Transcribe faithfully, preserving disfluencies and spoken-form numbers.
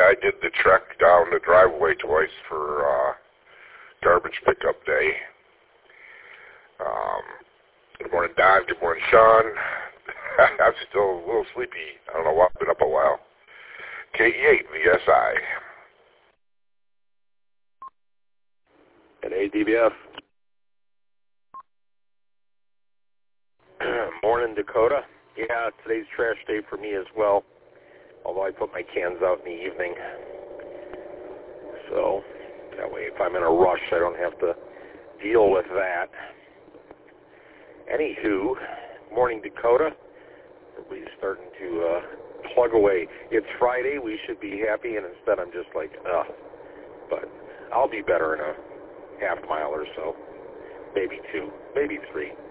I did the trek down the driveway twice for uh, garbage pickup day. Um, good morning, Don. Good morning, Sean. I'm still a little sleepy. I don't know why. I've been up a while. K E eight V S I. And A D B F. Morning, Dakota. Yeah, today's trash day for me as well, although I put my cans out in the evening. So that way if I'm in a rush, I don't have to deal with that. Anywho, morning, Dakota. Everybody's starting to uh, plug away. It's Friday. We should be happy, and instead I'm just like, ugh. But I'll be better in a half mile or so. Maybe two. Maybe three.